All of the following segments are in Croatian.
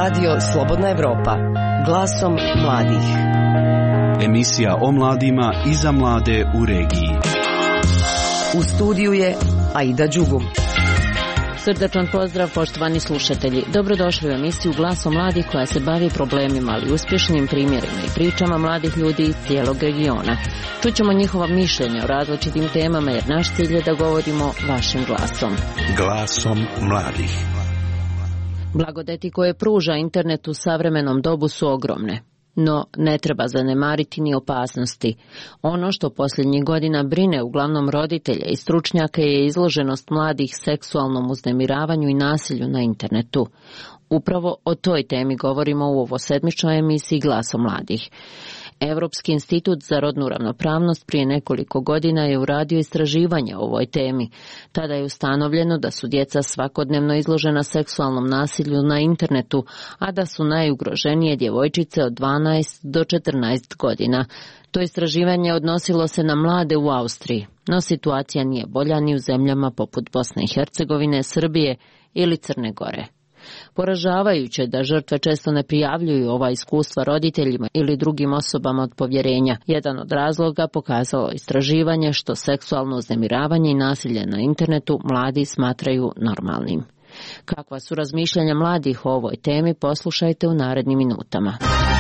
Radio Slobodna Evropa, glasom mladih. Emisija o mladima i za mlade u regiji. U studiju je Aida Đugum. Srdačan pozdrav, poštovani slušatelji. Dobrodošli u emisiju Glasom mladih koja se bavi problemima, ali uspješnim primjerima i pričama mladih ljudi iz cijelog regiona. Čućemo njihova mišljenja o različitim temama jer naš cilj je da govorimo vašim glasom. Glasom mladih. Blagodeti koje pruža internet u savremenom dobu su ogromne. No, ne treba zanemariti ni opasnosti. Ono što posljednjih godina brine uglavnom roditelje i stručnjake je izloženost mladih seksualnom uznemiravanju i nasilju na internetu. Upravo o toj temi govorimo u ovo sedmičnoj emisiji Glasom mladih. Europski institut za rodnu ravnopravnost prije nekoliko godina je uradio istraživanje o ovoj temi. Tada je ustanovljeno da su djeca svakodnevno izložena seksualnom nasilju na internetu, a da su najugroženije djevojčice od 12 do 14 godina. To istraživanje odnosilo se na mlade u Austriji, no situacija nije bolja ni u zemljama poput Bosne i Hercegovine, Srbije ili Crne Gore. Poražavajuće da žrtve često ne prijavljuju ova iskustva roditeljima ili drugim osobama od povjerenja. Jedan od razloga pokazalo istraživanje što seksualno uznemiravanje i nasilje na internetu mladi smatraju normalnim. Kakva su razmišljanja mladih o ovoj temi, poslušajte u narednim minutama.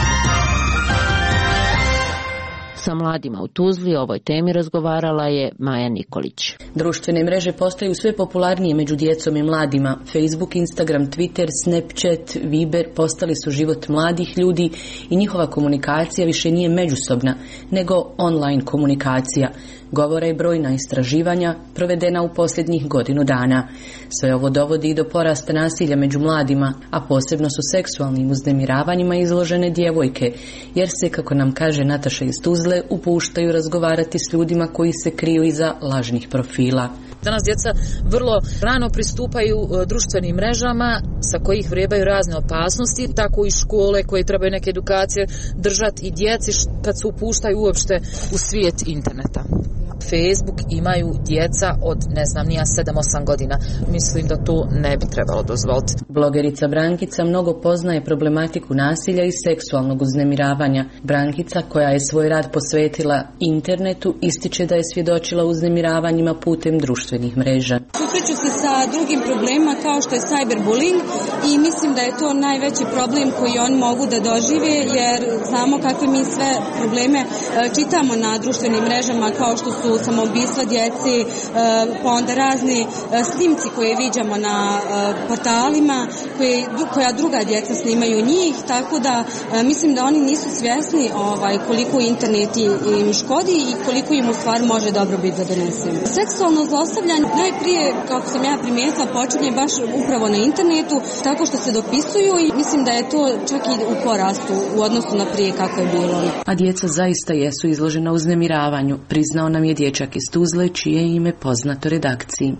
Sa mladima u Tuzli o ovoj temi razgovarala je Maja Nikolić. Društvene mreže postaju sve popularnije među djecom i mladima. Facebook, Instagram, Twitter, Snapchat, Viber postali su život mladih ljudi i njihova komunikacija više nije međusobna, nego online komunikacija. Govore i brojna istraživanja provedena u posljednjih godinu dana. Sve ovo dovodi i do porasta nasilja među mladima, a posebno su seksualnim uznemiravanjima izložene djevojke, jer se, kako nam kaže Nataša iz Tuzle, upuštaju razgovarati s ljudima koji se kriju iza lažnih profila. Danas djeca vrlo rano pristupaju društvenim mrežama sa kojih vrebaju razne opasnosti, tako i škole koje trebaju neke edukacije držati i djeci kad se upuštaju uopšte u svijet interneta. Facebook imaju djeca od, 7-8 godina. Mislim da to ne bi trebalo dozvoliti. Blogerica Brankica mnogo poznaje problematiku nasilja i seksualnog uznemiravanja. Brankica, koja je svoj rad posvetila internetu, ističe da je svjedočila uznemiravanjima putem društvenih mreža. Susreću se sa drugim problemima kao što je cyberbullying i mislim da je to najveći problem koji oni mogu da dožive, jer znamo kakve mi sve probleme čitamo na društvenim mrežama, kao što su samoubistva djece, pa onda razni snimci koje viđamo na portalima, koja druga djeca snimaju njih, tako da mislim da oni nisu svjesni koliko internet im škodi i koliko im u stvari može dobrobit da donese. Seksualno zlostavljanje najprije, kako sam ja primijetila, počinje baš upravo na internetu, tako što se dopisuju i mislim da je to čak i u porastu u odnosu na prije kako je bilo. A djeca zaista jesu izložena uznemiravanju, priznao nam je dječak iz Tuzle, čije ime poznato redakciji.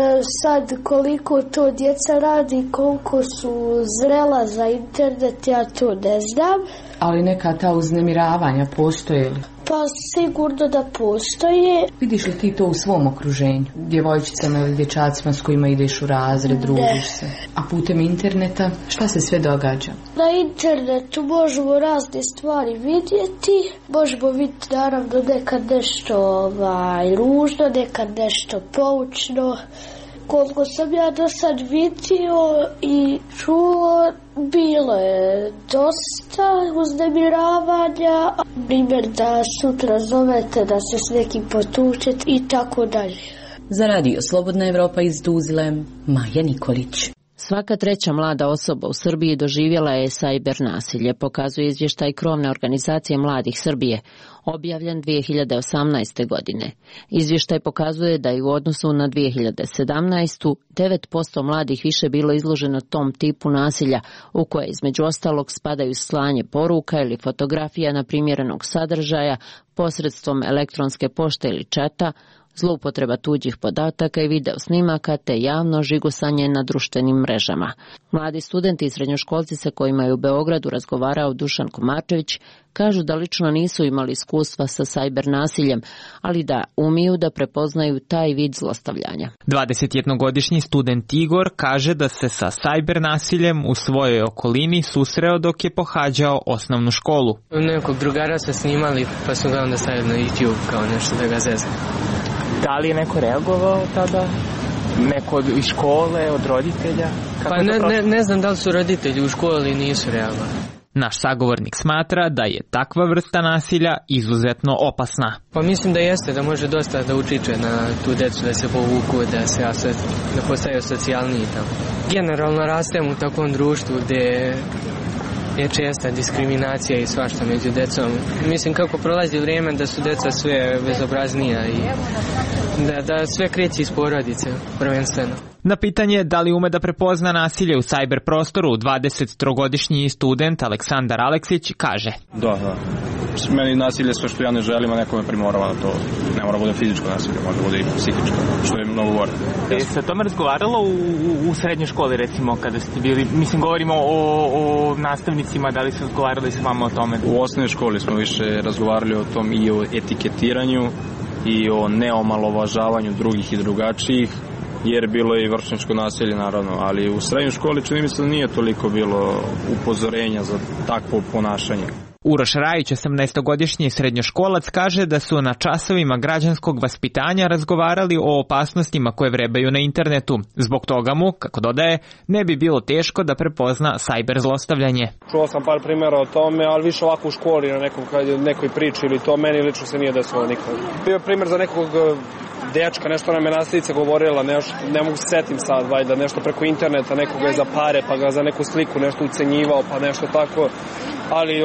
Sad koliko to djeca radi, koliko su zrela za internet, ja to ne znam. Ali neka ta uznemiravanja postoje li? Pa sigurno da postoje. Vidiš li ti to u svom okruženju? Djevojčicama ili dječacima s kojima ideš u razred, družiš se? A putem interneta šta se sve događa? Na internetu možemo razne stvari vidjeti. Možemo vidjeti naravno nekad nešto ružno, nekad nešto poučno. Koliko sam ja do sad vidio i čuo, bilo je dosta uznemiravanja, primjer da sutra zovete da se s nekim potučete i tako dalje. Za Radio Slobodna Evropa iz Tuzle, Maja Nikolić. Svaka treća mlada osoba u Srbiji doživjela je cyber nasilje, pokazuje izvještaj krovne organizacije Mladih Srbije, objavljen 2018. godine. Izvještaj pokazuje da je u odnosu na 2017. 9% mladih više bilo izloženo tom tipu nasilja, u koje između ostalog spadaju slanje poruka ili fotografija neprimjerenog sadržaja posredstvom elektronske pošte ili čata, zloupotreba tuđih podataka i video snimaka te javno žigosanje na društvenim mrežama. Mladi studenti i srednjoškolci sa kojima je u Beogradu razgovarao Dušan Komarčević kažu da lično nisu imali iskustva sa sajber nasiljem, ali da umiju da prepoznaju taj vid zlostavljanja. 21-godišnji student Igor kaže da se sa sajber nasiljem u svojoj okolini susreo dok je pohađao osnovnu školu. Nekog drugara smo snimali pa smo ga onda stavili na YouTube kao nešto da ga zezne. Da li je neko reagovao tada? Neko iz škole, od roditelja? Kako ne znam da li su roditelji u školi nisu reagovali. Naš sagovornik smatra da je takva vrsta nasilja izuzetno opasna. Pa mislim da jeste, da može dosta da utiče na tu decu, da se povuku, da postaju socijalniji tamo. Generalno rastem u takvom društvu gde je česta diskriminacija i svašta među decom. Mislim kako prolazi vrijeme da su deca sve bezobraznija i da sve kreće iz porodice prvenstveno. Na pitanje da li ume da prepozna nasilje u sajber prostoru, 23-godišnji student Aleksandar Aleksić kaže: Da. Meni nasilje sve što ja ne želim, a neko me primorava na to. Ne mora bude fizičko nasilje, može bude i psihičko, što je mnogo gore. Je se o tome razgovaralo u srednjoj školi, recimo, kada ste bili, mislim, govorimo o nastavnicima, da li su razgovarali s vama o tome? U osnovnoj školi smo više razgovarali o tom i o etiketiranju i o neomalovažavanju drugih i drugačijih, jer bilo je i vršnjačko nasilje naravno, ali u srednjoj školi čini mi se da nije toliko bilo upozorenja za takvo ponašanje. Uroš Rajić, 18-godišnji srednjoškolac, kaže da su na časovima građanskog vaspitanja razgovarali o opasnostima koje vrebaju na internetu. Zbog toga mu, kako dodaje, ne bi bilo teško da prepozna sajber zlostavljanje. Čuo sam par primjera o tome, ali više ovako u školi na nekoj priči ili to, meni lično se nije desilo nikad. Bio je primjer za nekog dečka, nešto nam je nastavnica govorila, ne mogu se setim sad, valjda, nešto preko interneta, nekoga je za pare, pa ga za neku sliku nešto ucenjivao, pa nešto tako, ali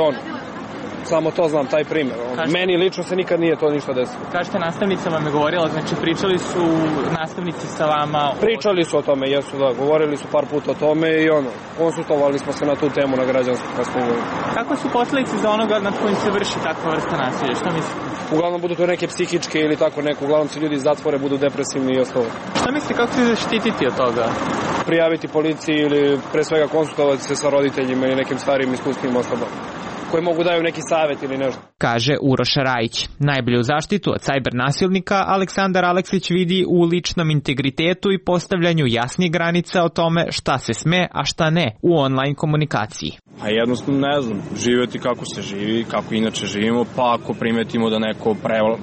samo to znam, taj primjer. Meni lično se nikad nije to ništa desilo. Kažete, nastavnica vam je govorila, znači pričali su nastavnici sa vama? Pričali su o tome, jesu, da, govorili su par puta o tome i konsultovali smo se na tu temu na građansku kasnije. Kako su posljedice za onoga nad kojim se vrši takva vrsta nasilja? Što mislite? Uglavnom budu to neke psihičke ili tako neko, uglavnom se ljudi iz zatvore budu depresivni i ostalo. Što mislite, kako se zaštititi od toga? Prijaviti policiji ili pre svega konsultovati se sa roditeljima ili nekim starijim iskustvenim osobama koji mogu daju neki savjet ili nešto. Kaže Uroš Rajić. Najbolju zaštitu od sajber nasilnika Aleksandar Aleksić vidi u ličnom integritetu i postavljanju jasnih granica o tome šta se sme, a šta ne u online komunikaciji. A jednostavno ne znam, živjeti kako se živi, kako inače živimo, pa ako primetimo da neko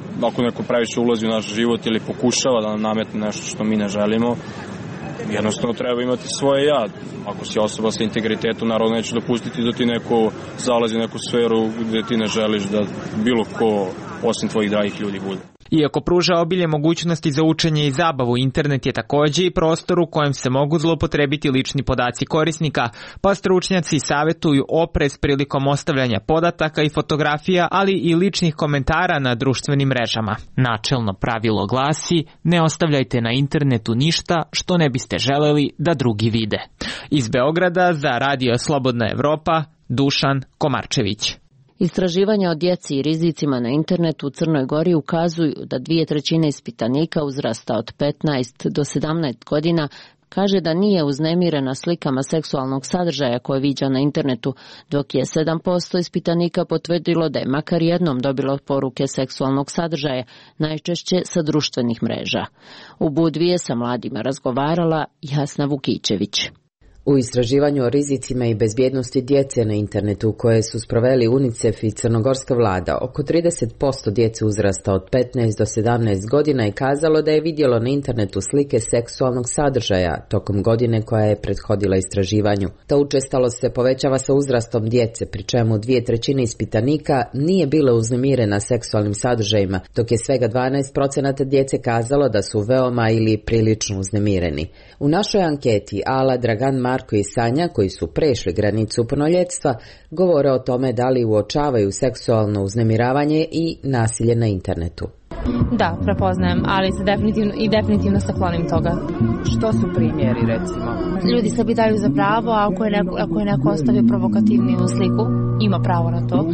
previše ulazi u naš život ili pokušava da nam nametne nešto što mi ne želimo, jednostavno treba imati svoje ja. Ako si osoba sa integritetom, naravno neću dopustiti da ti neko zalazi u neku sferu gdje ti ne želiš da bilo ko osim tvojih dragih ljudi bude. Iako pruža obilje mogućnosti za učenje i zabavu, internet je također i prostor u kojem se mogu zloupotrebiti lični podaci korisnika, pa stručnjaci savjetuju oprez prilikom ostavljanja podataka i fotografija, ali i ličnih komentara na društvenim mrežama. Načelno pravilo glasi: ne ostavljajte na internetu ništa što ne biste želeli da drugi vide. Iz Beograda za Radio Slobodna Evropa, Dušan Komarčević. Istraživanja o djeci i rizicima na internetu u Crnoj Gori ukazuju da 2/3 ispitanika uzrasta od 15 do 17 godina kaže da nije uznemirena slikama seksualnog sadržaja koje viđa na internetu, dok je 7% ispitanika potvrdilo da je makar jednom dobilo poruke seksualnog sadržaja, najčešće sa društvenih mreža. U Budvi je sa mladima razgovarala Jasna Vukićević. U istraživanju o rizicima i bezbjednosti djece na internetu koje su sproveli UNICEF i crnogorska vlada, oko 30% djece uzrasta od 15 do 17 godina je kazalo da je vidjelo na internetu slike seksualnog sadržaja tokom godine koja je prethodila istraživanju. Ta učestalost se povećava sa uzrastom djece, pri čemu 2/3 ispitanika nije bilo uznemirena seksualnim sadržajima, dok je svega 12% djece kazalo da su veoma ili prilično uznemireni. U našoj anketi Ala, Dragan, Marko i Sanja, koji su prešli granicu punoljetstva, govore o tome da li uočavaju seksualno uznemiravanje i nasilje na internetu. Da, prepoznajem, ali se definitivno se klonim toga. Što su primjeri, recimo? Ljudi sebi daju za pravo, a ako je neko ostavio provokativniju sliku, ima pravo na to,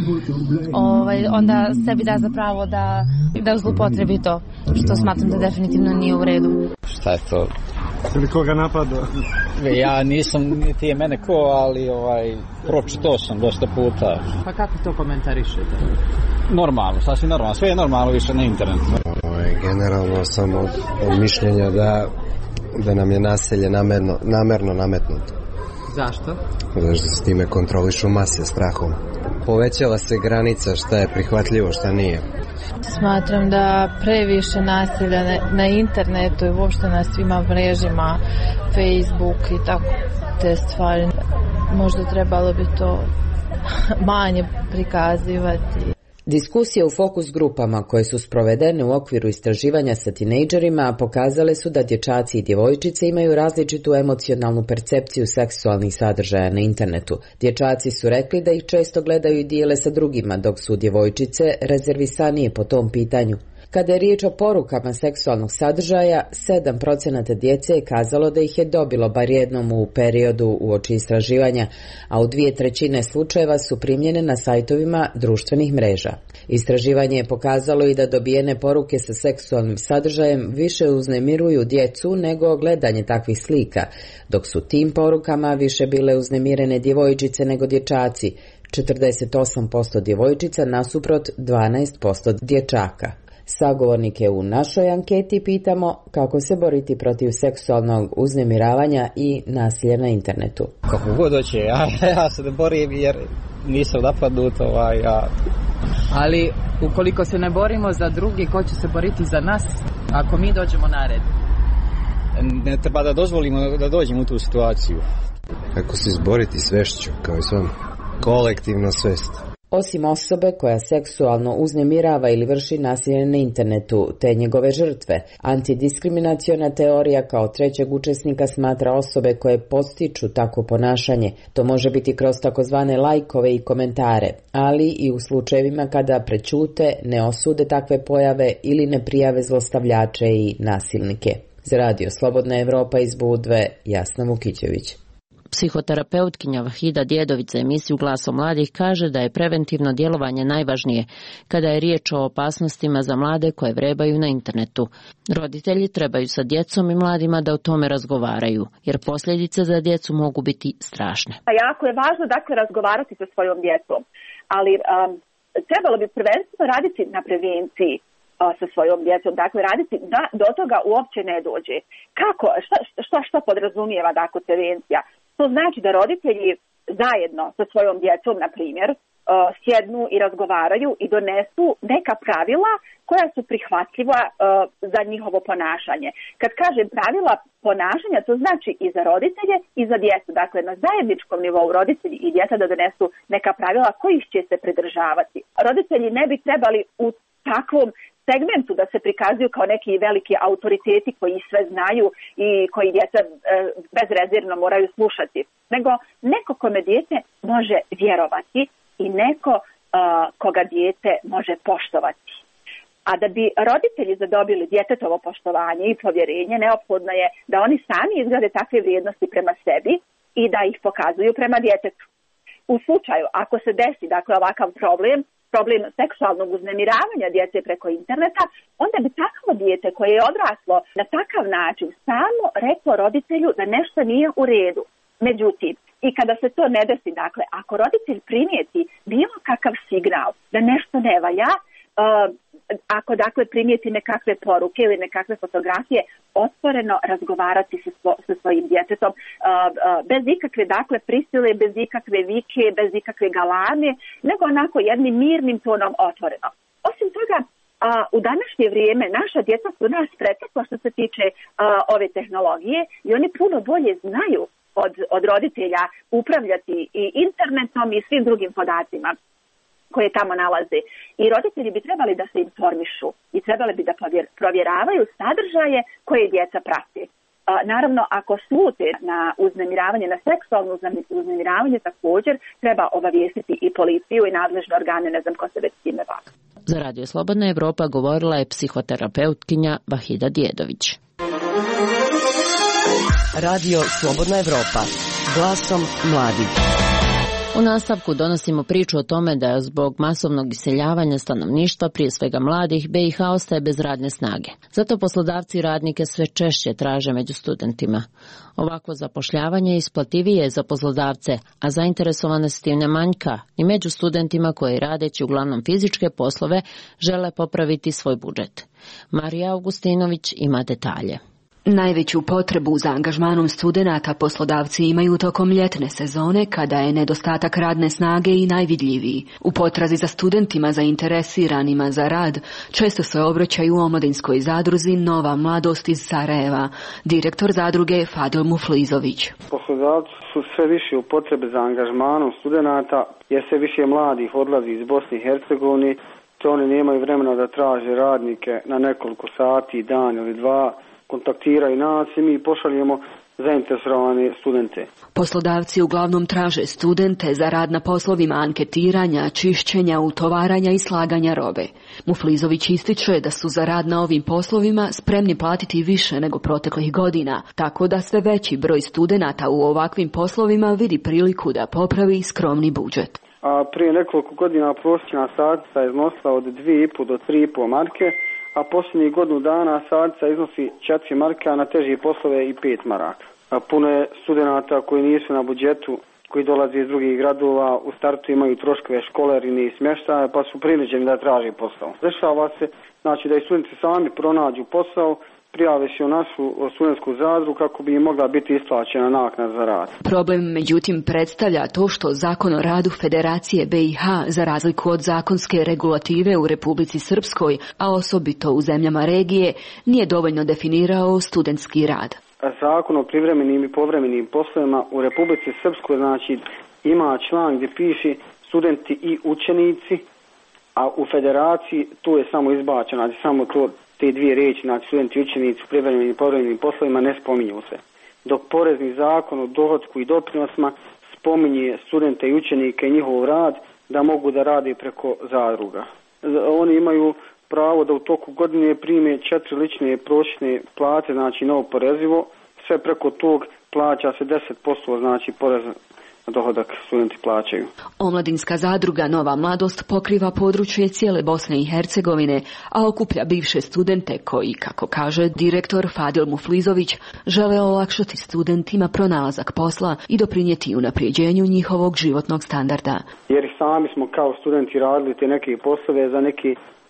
onda sebi da za pravo da zlupotrebi to, što smatram da definitivno nije u redu. Šta je to? Ili koga napada? Ja nisam, niti je mene ko, ali pročitao sam dosta puta. Pa kako to komentarišete? Normalno, sasvim normalno. Sve je normalno više na internetu. Generalno sam od mišljenja da nam je nasilje namerno nametnuto. Zašto? Zato što se time kontrolišu mase strahom. Povećala se granica šta je prihvatljivo, šta nije. Smatram da previše nasilja na internetu i uopšte na svima mrežima, Facebook i tako te stvari. Možda trebalo bi to manje prikazivati. Diskusije u fokus grupama koje su sprovedene u okviru istraživanja sa tinejdžerima pokazale su da dječaci i djevojčice imaju različitu emocionalnu percepciju seksualnih sadržaja na internetu. Dječaci su rekli da ih često gledaju i dijele sa drugima, dok su djevojčice rezervisanije po tom pitanju. Kada je riječ o porukama seksualnog sadržaja, 7% djece je kazalo da ih je dobilo bar jednom u periodu uoči istraživanja, a u 2/3 slučajeva su primljene na sajtovima društvenih mreža. Istraživanje je pokazalo i da dobijene poruke sa seksualnim sadržajem više uznemiruju djecu nego gledanje takvih slika, dok su tim porukama više bile uznemirene djevojčice nego dječaci, 48% djevojčica nasuprot 12% dječaka. Sagovornike u našoj anketi pitamo kako se boriti protiv seksualnog uznemiravanja i nasilja na internetu. Kako god hoće, ja se ne borim jer nisam napadnut. Ali ukoliko se ne borimo za drugi, ko će se boriti za nas ako mi dođemo na red? Ne treba da dozvolimo da dođemo u tu situaciju. Kako se izboriti svešću, kao i svom kolektivno svest. Osim osobe koja seksualno uznemirava ili vrši nasilje na internetu, te njegove žrtve, antidiskriminaciona teorija kao trećeg učesnika smatra osobe koje podstiču takvo ponašanje. To može biti kroz takozvane lajkove i komentare, ali i u slučajevima kada prećute, ne osude takve pojave ili ne prijave zlostavljače i nasilnike. Za Radio Slobodna Evropa iz Budve, Jasna Vukićević. Psihoterapeutkinja Vahida Djedović za emisiju Glasom mladih kaže da je preventivno djelovanje najvažnije kada je riječ o opasnostima za mlade koje vrebaju na internetu. Roditelji trebaju sa djecom i mladima da o tome razgovaraju, jer posljedice za djecu mogu biti strašne. Jako je važno razgovarati sa svojom djecom, ali trebalo bi prvenstveno raditi na prevenciji sa svojom djecom, dakle raditi da do toga uopće ne dođe. Kako, šta podrazumijeva prevencija? To znači da roditelji zajedno sa svojom djecom, na primjer, sjednu i razgovaraju i donesu neka pravila koja su prihvatljiva za njihovo ponašanje. Kad kažem pravila ponašanja, to znači i za roditelje i za djecu. Dakle, na zajedničkom nivou roditelji i djeca da donesu neka pravila kojih će se pridržavati. Roditelji ne bi trebali u takvom segmentu da se prikazuju kao neki veliki autoriteti koji sve znaju i koji djeca bezrezervno moraju slušati, nego neko kome dijete može vjerovati i neko koga dijete može poštovati. A da bi roditelji zadobili djetetovo poštovanje i povjerenje, neophodno je da oni sami izgrade takve vrijednosti prema sebi i da ih pokazuju prema djetetu. U slučaju, ako se desi ovakav problem seksualnog uznemiravanja djece preko interneta, onda bi takvo dijete koje je odraslo na takav način samo reklo roditelju da nešto nije u redu. Međutim, i kada se to ne desi, ako roditelj primijeti bilo kakav signal da nešto ne valja, ako primijeti nekakve poruke ili nekakve fotografije, otvoreno razgovarati sa svojim djetetom bez ikakve prisile, bez ikakve vike, bez ikakve galame, nego onako jednim mirnim tonom otvoreno. Osim toga, u današnje vrijeme naša djeca su nas pretekla što se tiče ove tehnologije i oni puno bolje znaju od roditelja upravljati i internetom i svim drugim podacima koje tamo nalaze. I roditelji bi trebali da se informišu i trebali bi da provjeravaju sadržaje koje djeca prate. Naravno, ako slute na uznemiravanje, na seksualno uznemiravanje, također treba obavijestiti i policiju i nadležne organe, ne znam ko se već s time bavi. Za Radio Slobodna Evropa govorila je psihoterapeutkinja Vahida Djedović. Radio Slobodna Evropa, glasom mladih. U nastavku donosimo priču o tome da zbog masovnog iseljavanja stanovništva, prije svega mladih, BiH ostaje bez radne snage. Zato poslodavci i radnike sve češće traže među studentima. Ovakvo zapošljavanje isplativije je za poslodavce, a zainteresovanosti ne manjka i među studentima koji radeći uglavnom fizičke poslove žele popraviti svoj budžet. Marija Augustinović ima detalje. Najveću potrebu za angažmanom studenata poslodavci imaju tokom ljetne sezone, kada je nedostatak radne snage i najvidljiviji. U potrazi za studentima zainteresiranima za rad često se obraćaju omladinskoj zadruzi Nova mladost iz Sarajeva. Direktor zadruge Fadil Muflizović. Poslodavci su sve više u potrebe za angažmanom studenata, jer sve više mladih odlazi iz Bosne i Hercegovine, te oni nemaju vremena da traže radnike na nekoliko sati, dan ili dva, kontaktiraju nas i mi pošaljemo zainteresovane studente. Poslodavci uglavnom traže studente za rad na poslovima anketiranja, čišćenja, utovaranja i slaganja robe. Muflizović ističe da su za rad na ovim poslovima spremni platiti više nego proteklih godina, tako da sve veći broj studenata u ovakvim poslovima vidi priliku da popravi skromni budžet. A prije nekoliko godina prosječna satnica je iznosila od 2,5 do 3,5 marke, a posljednjih godinu dana satnica iznosi 4 marke, a na teži poslove i 5 maraka. A puno je studenata koji nisu na budžetu, koji dolaze iz drugih gradova, u startu imaju troškove školarine i smještaja, pa su prinuđeni da traže posao. Dešava se, znači, da i studenti sami pronađu posao, prijave se u našu studentsku zadrugu kako bi im mogla biti isplaćena naknada za rad. Problem, međutim, predstavlja to što Zakon o radu Federacije BiH, za razliku od zakonske regulative u Republici Srpskoj, a osobito u zemljama regije, nije dovoljno definirao studentski rad. Zakon o privremenim i povremenim poslovima u Republici Srpskoj, znači, ima član gdje piše studenti i učenici, a u Federaciji tu je samo izbačeno, znači samo to, te dvije riječi, znači studenti i učenici u privremenim i povremenim poslovima ne spominju se. Dok porezni zakon o dohotku i doprinosima spominje studente i učenike i njihov rad da mogu da rade preko zadruga. Oni imaju pravo da u toku godine prime 4 lične prosječne plate, znači neoporezivo, sve preko tog plaća se 10%, znači porez na dohodak studenti plaćaju. Omladinska zadruga Nova mladost pokriva područje cijele Bosne i Hercegovine, a okuplja bivše studente koji, kako kaže direktor Fadil Muflizović, žele olakšati studentima pronalazak posla i doprinijeti unapređenju njihovog životnog standarda. Jer sami smo kao studenti radili te neke poslove za neke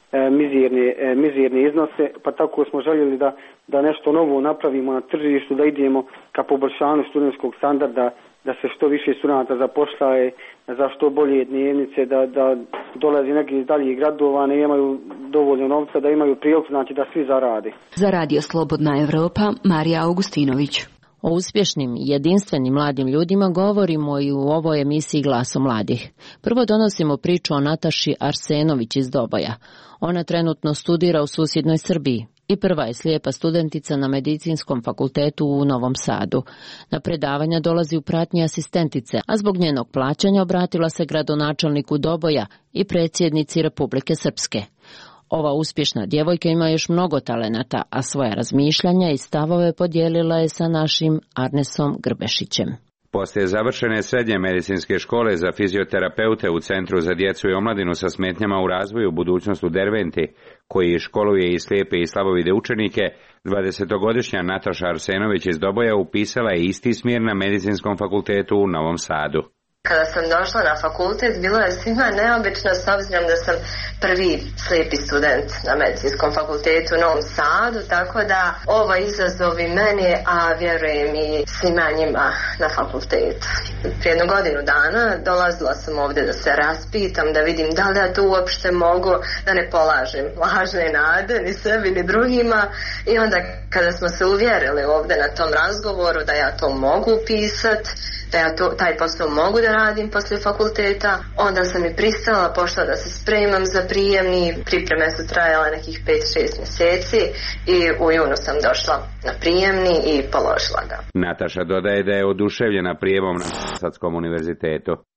mizirne iznose, pa tako smo željeli da nešto novo napravimo na tržištu, da idemo ka poboljšanju studentskog standarda, da se što više studenta zapošljaje, za što bolje dnevnice, da dolazi neki iz daljih gradova, ne imaju dovoljno novca, da imaju priliku, znači da svi zarade. Za Radio Slobodna Evropa, Marija Augustinović. O uspješnim i jedinstvenim mladim ljudima govorimo i u ovoj emisiji Glaso mladih. Prvo donosimo priču o Nataši Arsenović iz Doboja. Ona trenutno studira u susjednoj Srbiji i prva je slijepa studentica na Medicinskom fakultetu u Novom Sadu. Na predavanja dolazi u pratnji asistentice, a zbog njenog plaćanja obratila se gradonačelniku Doboja i predsjednici Republike Srpske. Ova uspješna djevojka ima još mnogo talenata, a svoja razmišljanja i stavove podijelila je sa našim Arnesom Grbešićem. Poslije završene srednje medicinske škole za fizioterapeute u Centru za djecu i omladinu sa smetnjama u razvoju budućnost u Derventi, koji školuje i slijepe i slabovide učenike, 20-godišnja Nataša Arsenović iz Doboja upisala je isti smjer na Medicinskom fakultetu u Novom Sadu. Kada sam došla na fakultet, bilo je svima neobično s obzirom da sam prvi slijepi student na Medicinskom fakultetu u Novom Sadu, tako da ovo izazov i meni, a vjerujem i svima njima na fakultetu. Prije 1 godinu dana dolazila sam ovdje da se raspitam, da vidim da li ja to uopšte mogu, da ne polažem lažne nade ni sebi ni drugima, i onda kada smo se uvjerili ovdje na tom razgovoru da ja to mogu pisati, da ja taj posao mogu da radim poslije fakulteta, onda sam i pristala, pošla da se spremam za prijemni. Pripreme su trajale nekih 5-6 mjeseci i u junu sam došla na prijemni i položila ga. Nataša dodaje da je oduševljena prijemom na Sadskom univerzitetu.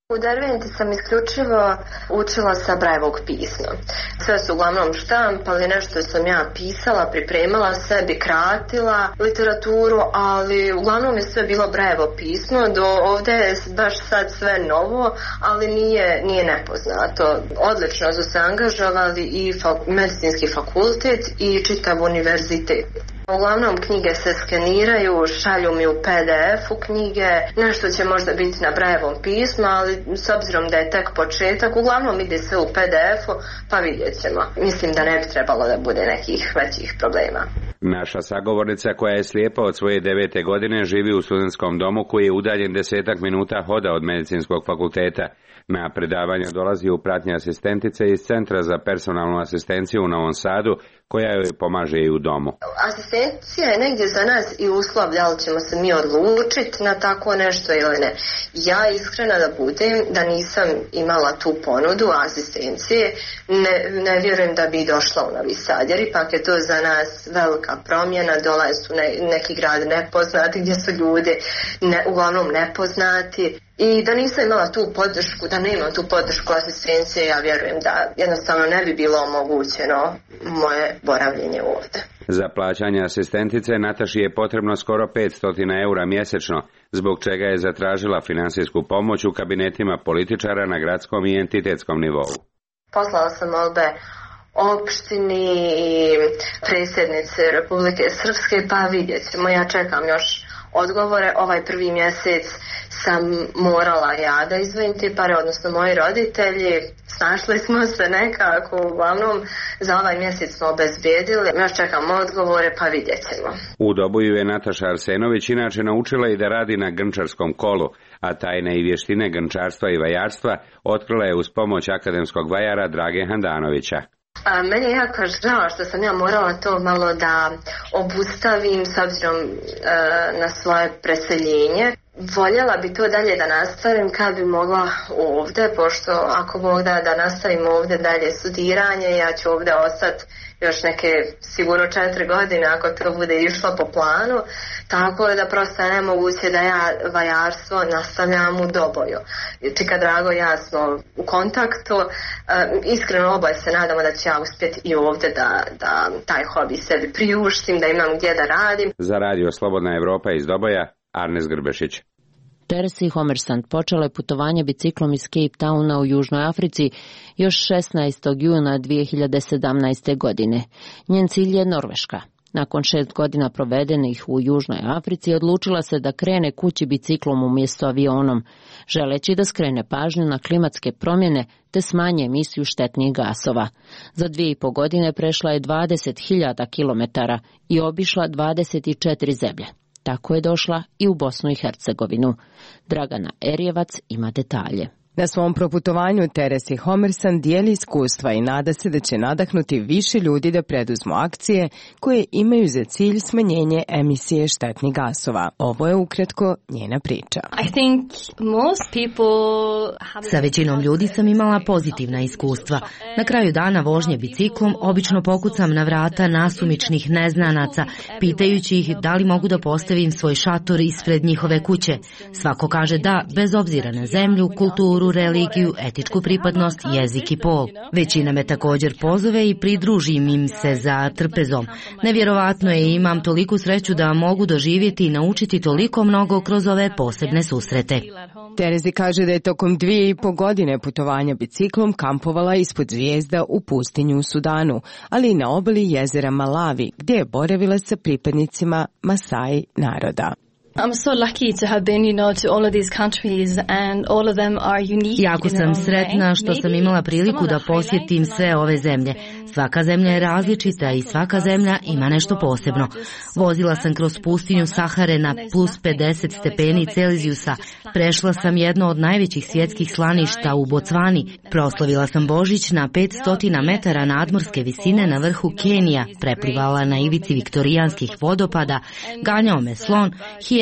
U Derventi sam isključivo učila sa Braillovog pisma. Sve su uglavnom štampali, nešto sam ja pisala, pripremala sebi, kratila literaturu, ali uglavnom je sve bilo Braillovo pismo. Do ovdje je baš sad sve novo, ali nije nepoznato. Odlično su se angažovali i medicinski fakultet i čitav univerzitet. Uglavnom knjige se skeniraju, šalju mi u PDF-u knjige, nešto će možda biti na Braillevom pismu, ali s obzirom da je tek početak, uglavnom ide sve u PDF-u, pa vidjet ćemo. Mislim da ne bi trebalo da bude nekih većih problema. Naša sagovornica koja je slijepa od svoje 9. godine živi u studentskom domu koji je udaljen 10 minuta hoda od medicinskog fakulteta. Na predavanja dolazi u pratnji asistentice iz Centra za personalnu asistenciju u Novom Sadu, koja joj pomaže i u domu. Asistencija je negdje za nas i uslov da li ćemo se mi odlučiti na tako nešto ili ne. Ja iskreno da budem, da nisam imala tu ponudu asistencije, ne vjerujem da bi došla u Novi Sad, jer ipak je to za nas velika promjena, dolaze su neki grad nepoznati gdje su ljudi uglavnom nepoznati. I da nisam imala tu podršku, da nemam tu podršku asistencije, ja vjerujem da jednostavno ne bi bilo omogućeno moje boravljenje ovdje. Za plaćanje asistentice Nataši je potrebno skoro 500 eura mjesečno, zbog čega je zatražila finansijsku pomoć u kabinetima političara na gradskom i entitetskom nivou. Poslala sam molbe opštini i predsjednice Republike Srpske, pa vidjet ćemo, ja čekam još odgovore. Ovaj prvi mjesec sam morala ja da izdvojim te pare, odnosno moji roditelji. Snašli smo se nekako, uglavnom za ovaj mjesec smo obezbijedili. Još čekam odgovore, pa vidjet ćemo. U Doboju je Nataša Arsenović inače naučila i da radi na grnčarskom kolu, a tajne i vještine grnčarstva i vajarstva otkrila je uz pomoć akademskog vajara Drage Handanovića. Meni je jako žao što sam ja morala to malo da obustavim s obzirom na svoje preseljenje. Voljela bi to dalje da nastavim kad bi mogla ovdje, pošto ako Bog da nastavim ovdje dalje studiranje, ja ću ovdje ostati još neke sigurno 4 godine ako to bude išlo po planu, tako da prosto je nemoguće da ja vajarstvo nastavljam u Doboju. Čika Drago, ja smo u kontaktu, iskreno oboje se nadamo da ću ja uspjeti i ovdje da taj hobi sebi priuštim, da imam gdje da radim. Za radio Slobodna Evropa iz Doboja, Arnes Grbešić. Teresi Homersand počela je putovanje biciklom iz Cape Towna u Južnoj Africi još 16. juna 2017. godine. Njen cilj je Norveška. Nakon 6 godina provedenih u Južnoj Africi odlučila se da krene kući biciklom umjesto avionom, želeći da skrene pažnju na klimatske promjene te smanje emisiju štetnih gasova. Za 2,5 godine prešla je 20.000 kilometara i obišla 24 zemlje. Tako je došla i u Bosnu i Hercegovinu. Dragana Erjevac ima detalje. Na svom proputovanju Teresi Homersand dijeli iskustva i nada se da će nadahnuti više ljudi da preduzmu akcije koje imaju za cilj smanjenje emisije štetnih gasova. Ovo je ukratko njena priča. Sa većinom ljudi sam imala pozitivna iskustva. Na kraju dana vožnje biciklom obično pokucam na vrata nasumičnih neznanaca, pitajući ih da li mogu da postavim svoj šator ispred njihove kuće. Svako kaže da, bez obzira na zemlju, kulturu, religiju, etičku pripadnost, jezik i pol. Većina me također pozove i pridružim im se za trpezom. Nevjerovatno je, imam toliku sreću da mogu doživjeti i naučiti toliko mnogo kroz ove posebne susrete. Terezi kaže da je tokom 2,5 godine putovanja biciklom kampovala ispod zvijezda u pustinju u Sudanu, ali i na obali jezera Malawi, gdje je boravila sa pripadnicima Masai naroda. Jako sam sretna što sam imala priliku da posjetim sve ove zemlje. Svaka zemlja je različita i svaka zemlja ima nešto posebno. Vozila sam kroz pustinju Sahare na plus 50 stepeni Celzijusa. Prešla sam jedno od najvećih svjetskih slaništa u Bocvani. Proslavila sam Božić na 500 metara nadmorske visine na vrhu Kenija. Preplivala na ivici viktorijanskih vodopada. Ganjao me slon, hijena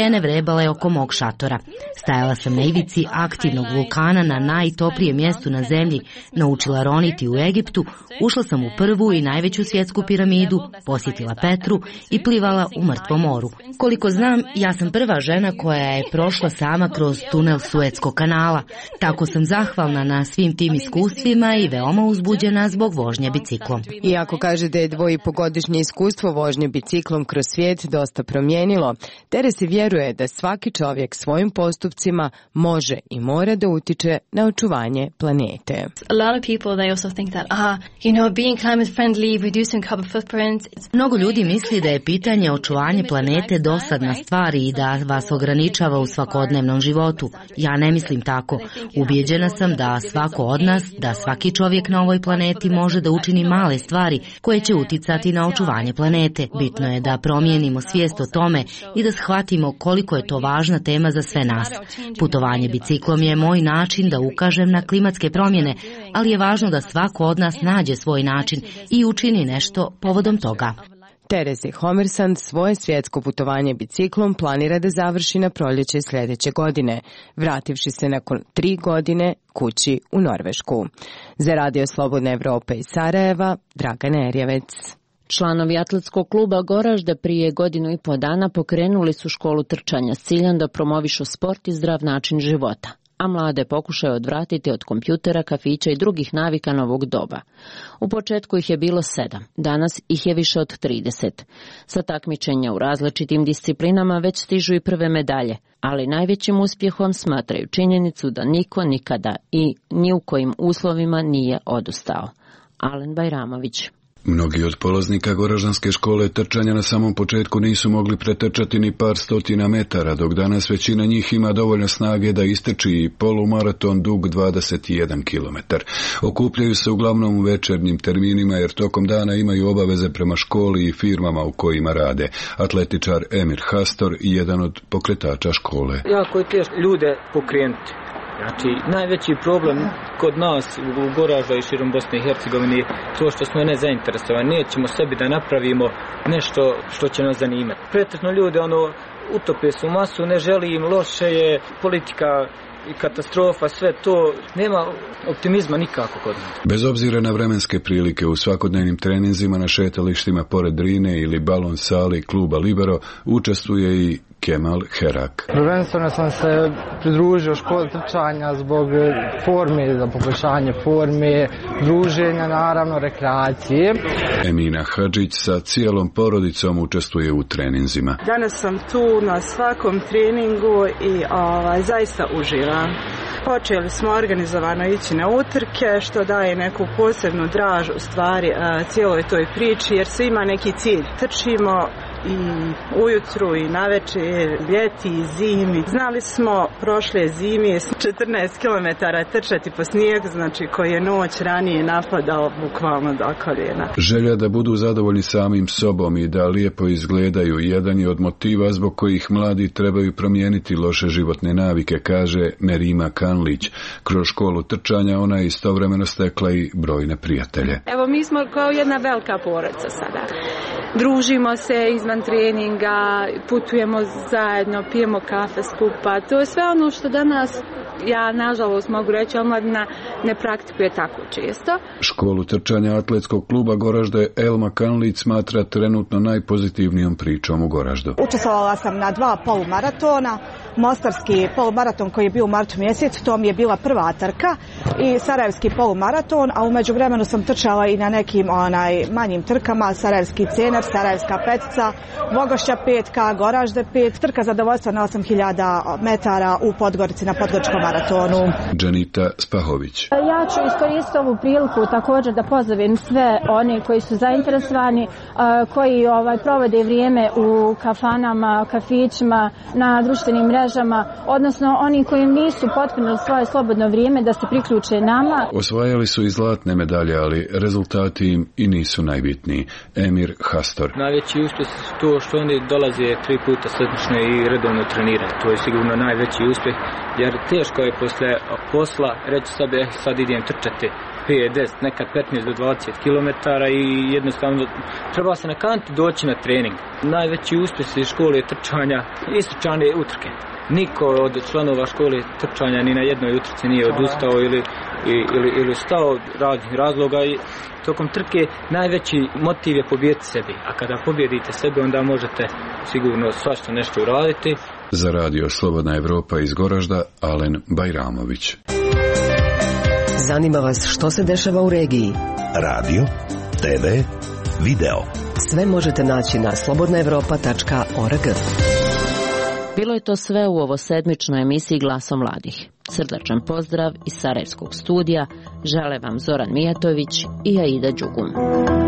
hijene vrebale oko mog šatora. Stajala sam na ivici aktivnog vulkana na najtoplijem mjestu na zemlji, naučila roniti u Egiptu, ušla sam u prvu i najveću svjetsku piramidu, posjetila Petru i plivala u mrtvom moru. Koliko znam, ja sam prva žena koja je prošla sama kroz tunel Suetskog kanala. Tako sam zahvalna na svim tim iskustvima i veoma uzbuđena zbog vožnje biciklom. Iako kaže da je 2,5-godišnje iskustvo vožnje biciklom kroz svijet dosta promijenilo, Teresi vjeruje da svaki čovjek svojim postupcima može i mora da utiče na očuvanje planete. A lot of people they also think that being climate friendly, reducing carbon footprint. Mnogo ljudi misli da je pitanje očuvanje planete dosadna stvar i da vas ograničava u svakodnevnom životu. Ja ne mislim tako. Ubijeđena sam da svako od nas, da svaki čovjek na ovoj planeti može da učini male stvari koje će uticati na očuvanje planete. Bitno je da promijenimo svijest o tome i da shvatimo koliko je to važna tema za sve nas. Putovanje biciklom je moj način da ukažem na klimatske promjene, ali je važno da svako od nas nađe svoj način i učini nešto povodom toga. Teresi Homersand svoje svjetsko putovanje biciklom planira da završi na proljeće sljedeće godine, vrativši se nakon 3 godine kući u Norvešku. Za Radio Slobodna Evropa iz Sarajeva, Dragana Erjevec. Članovi atletskog kluba Goražde prije 1,5 godina pokrenuli su školu trčanja s ciljem da promovišu sport i zdrav način života, a mlade pokušaju odvratiti od kompjutera, kafića i drugih navika novog doba. U početku ih je bilo 7, danas ih je više od 30. Sa takmičenja u različitim disciplinama već stižu i prve medalje, ali najvećim uspjehom smatraju činjenicu da niko nikada i ni u kojim uslovima nije odustao. Alen Bajramović. Mnogi od polaznika Goraždanske škole trčanja na samom početku nisu mogli pretrčati ni par stotina metara, dok danas većina njih ima dovoljno snage da istrči i polumaraton dug 21 km. Okupljaju se uglavnom u večernjim terminima jer tokom dana imaju obaveze prema školi i firmama u kojima rade. Atletičar Emir Hastor je jedan od pokretača škole. Jako je teško ljude pokrenuti. Znači, najveći problem kod nas u Goraždu i širom Bosne i Hercegovine je to što smo nezainteresovani. Nećemo sebi da napravimo nešto što će nas zanimati. Pretresno ljude utope su masu, ne želi im, loše je, politika i katastrofa, sve to, nema optimizma nikako kod nas. Bez obzira na vremenske prilike, u svakodnevnim treninzima na šetalištima pored Drine ili balon sali kluba Libero učestvuje i Kemal Herak. Prvenstveno sam se pridružio školi trčanja zbog forme, za poboljšanje forme, druženja, naravno rekreacije. Emina Hadžić sa cijelom porodicom učestvuje u treninzima. Danas sam tu na svakom treningu i zaista uživam. Počeli smo organizovano ići na utrke, što daje neku posebnu draž u stvari cijeloj toj priči, jer svi ima neki cilj. Trčimo i ujutru i navečer, ljeti i zimi. Znali smo prošle zime 14 km trčati po snijegu, znači koji je noć ranije napadao bukvalno do koljena. Želja da budu zadovoljni samim sobom i da lijepo izgledaju jedan je od motiva zbog kojih mladi trebaju promijeniti loše životne navike, kaže Merima Kanlić. Kroz školu trčanja ona je istovremeno stekla i brojne prijatelje. Evo, mi smo kao jedna velika porodica sada. Družimo se izvan treninga, putujemo zajedno, pijemo kafe skupa. To je sve ono što danas, ja nažalost mogu reći, omladina ne praktikuje tako često. Školu trčanja atletskog kluba Goražde Elma Kanlić smatra trenutno najpozitivnijom pričom u Goraždu. Učestvovala sam na 2 polumaratona. Mostarski polumaraton koji je bio u martu mjesecu, to mi je bila prva trka, i sarajevski polumaraton, a u međuvremenu sam trčala i na nekim manjim trkama, sarajevski cener, sarajevska petica, Vogošća 5K, Goražde 5, trka zadovoljstva na 8000 metara u Podgorici na Podgoričkom maratonu. Džanita Spahović. Ja ću iskoristiti ovu priliku također da pozovem sve oni koji su zainteresovani, koji provode vrijeme u kafanama, kafićima, na društvenim mrežama, odnosno oni koji nisu potpunili svoje slobodno vrijeme da se priključe nama. Osvajali su i zlatne medalje, ali rezultati im i nisu najbitniji. Emir Hastor. Najveći uspjeh su to što oni dolaze 3 puta sedmično i redovno treniraju. To je sigurno najveći uspjeh, jer teško je posle posla reći sebi sad idem trčati 5, 10, nekad 15 do 20 km i jednostavno treba se na kanti doći na trening. Najveći uspjesi škole trčanja, istočane utrke. Niko od članova škole trčanja ni na jednoj utrci nije odustao ili stao raznih razloga i tokom trke najveći motiv je pobjediti sebi, a kada pobjedite sebe onda možete sigurno svašta nešto uraditi. Za radio Slobodna Evropa iz Goražda, Alen Bajramović. Zanima vas što se dešava u regiji? Radio, TV, video. Sve možete naći na slobodnaevropa.org. Bilo je to sve u ovo sedmičnoj emisiji Glasom mladih. Srdačan pozdrav iz Sarajevskog studija žele vam Zoran Mijatović i Aida Đugum.